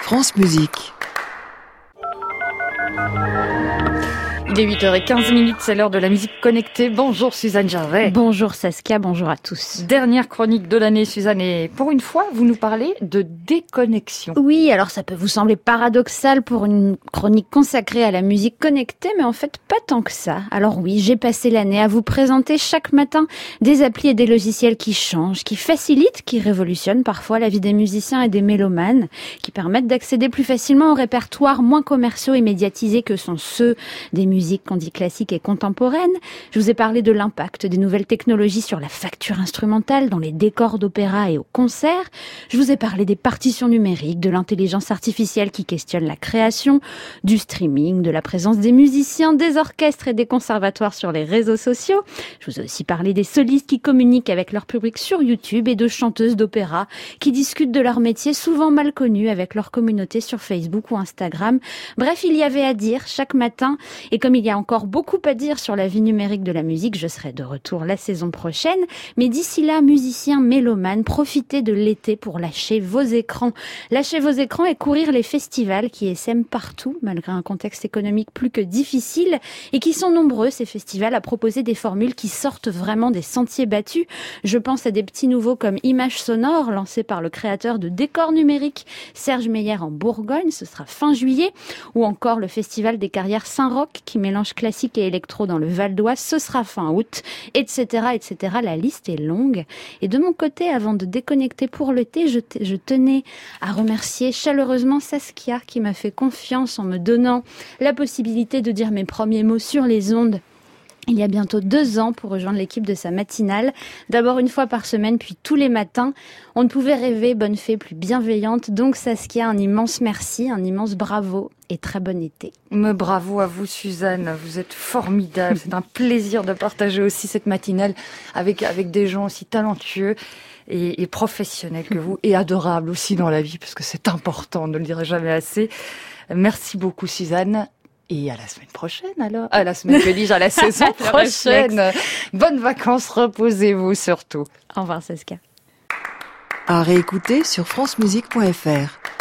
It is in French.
France Musique. Il est 8h15, c'est l'heure de la musique connectée. Bonjour Suzanne Gervais. Bonjour Saskia, bonjour à tous. Dernière chronique de l'année Suzanne, et pour une fois vous nous parlez de déconnexion. Oui, alors ça peut vous sembler paradoxal pour une chronique consacrée à la musique connectée, mais en fait pas tant que ça. Alors oui, j'ai passé l'année à vous présenter chaque matin des applis et des logiciels qui changent, qui facilitent, qui révolutionnent parfois la vie des musiciens et des mélomanes, qui permettent d'accéder plus facilement aux répertoires moins commerciaux et médiatisés que sont ceux des musiques qu'on dit classique et contemporaine. Je vous ai parlé de l'impact des nouvelles technologies sur la facture instrumentale, dans les décors d'opéra et au concert. Je vous ai parlé des partitions numériques, de l'intelligence artificielle qui questionne la création, du streaming, de la présence des musiciens, des orchestres et des conservatoires sur les réseaux sociaux. Je vous ai aussi parlé des solistes qui communiquent avec leur public sur YouTube et de chanteuses d'opéra qui discutent de leur métier souvent mal connu avec leur communauté sur Facebook ou Instagram. Bref, il y avait à dire chaque matin, et comme il y a encore beaucoup à dire sur la vie numérique de la musique, je serai de retour la saison prochaine. Mais d'ici là, musiciens, mélomanes, profitez de l'été pour lâcher vos écrans. Lâcher vos écrans et courir les festivals qui essaiment partout, malgré un contexte économique plus que difficile, et qui sont nombreux, ces festivals, à proposer des formules qui sortent vraiment des sentiers battus. Je pense à des petits nouveaux comme Images Sonores, lancé par le créateur de Décors Numériques, Serge Meyer en Bourgogne, ce sera fin juillet, ou encore le Festival des Carrières Saint-Roch, qui mélange classique et électro dans le Val d'Oise, ce sera fin août, etc., etc. La liste est longue. Et de mon côté, avant de déconnecter pour l'été, je tenais à remercier chaleureusement Saskia qui m'a fait confiance en me donnant la possibilité de dire mes premiers mots sur les ondes. Il y a bientôt 2 ans pour rejoindre l'équipe de sa matinale. D'abord une fois par semaine, puis tous les matins. On ne pouvait rêver bonne fée plus bienveillante. Donc Saskia, un immense merci, un immense bravo et très bon été. Mais bravo à vous Suzanne, vous êtes formidable. C'est un plaisir de partager aussi cette matinale avec des gens aussi talentueux et professionnels que vous, et adorables aussi dans la vie, parce que c'est important, on ne le dirait jamais assez. Merci beaucoup Suzanne. Et à la semaine prochaine alors. À la semaine, que dis-je, à la saison prochaine. Bonnes vacances, reposez-vous surtout. Au revoir Saskia. À réécouter sur francemusique.fr.